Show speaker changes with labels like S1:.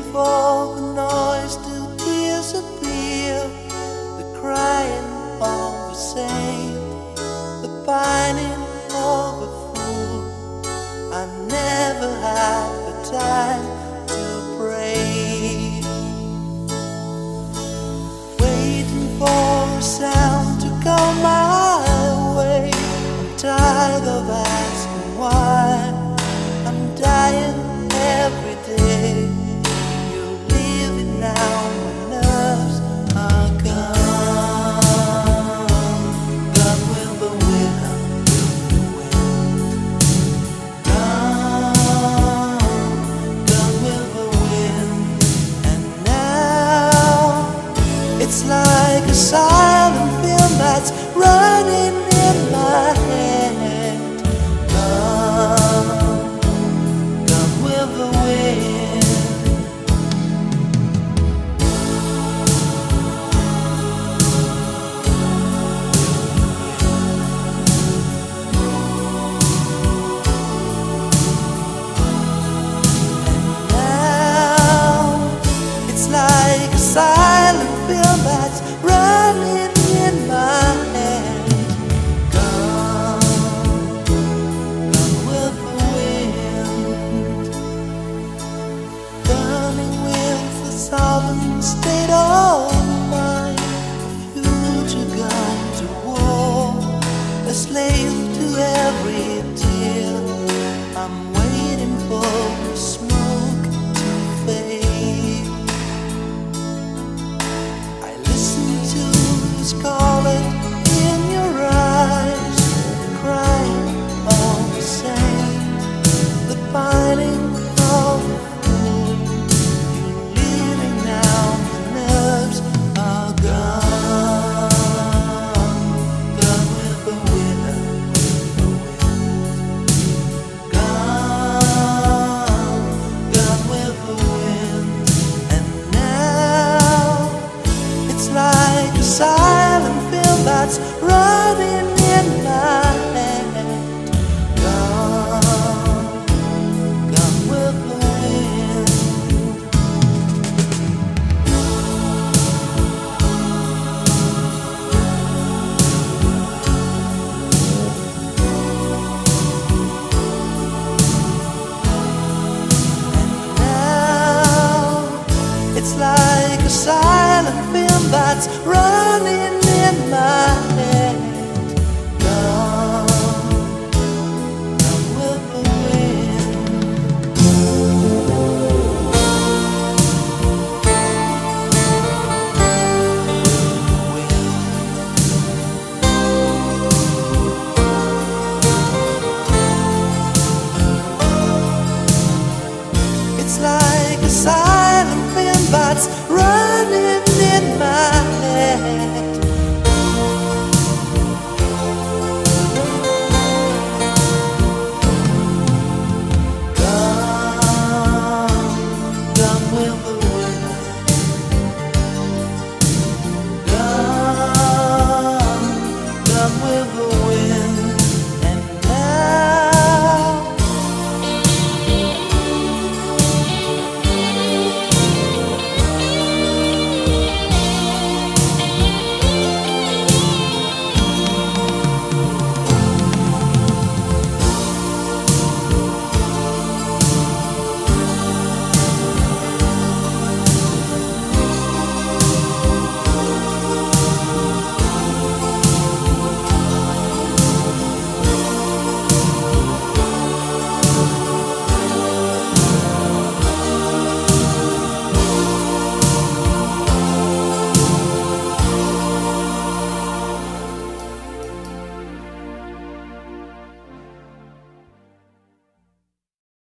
S1: for the noise to disappear, the crying of a saint, the pining of a fool. I never had the time to pray, waiting for a sound to come my way. I'm tired of asking why. I'm dying every day. You're leaving now, my nerves are gone. Gone with the wind, gone, gone with the wind. And now it's like a silent film that's running in my head. Gone, gone with the wind. Like a silent film that's running in my head. Gone, gone with the wind. Burning with the sovereign state of mind. A future gone to war, a slave to every tear. I'm waiting for the smoke to fade. Calling in your eyes, the crying of the saint, the pining of the fool. You're leaving now, the nerves are gone. Gone with the wind, gone, gone with the wind. And now it's like a silent film that's running in my head. Gone, gone with the wind. And now it's like a silent film that's running in my head. Gone, gone with the wind. It's like a silent film that's running in my head.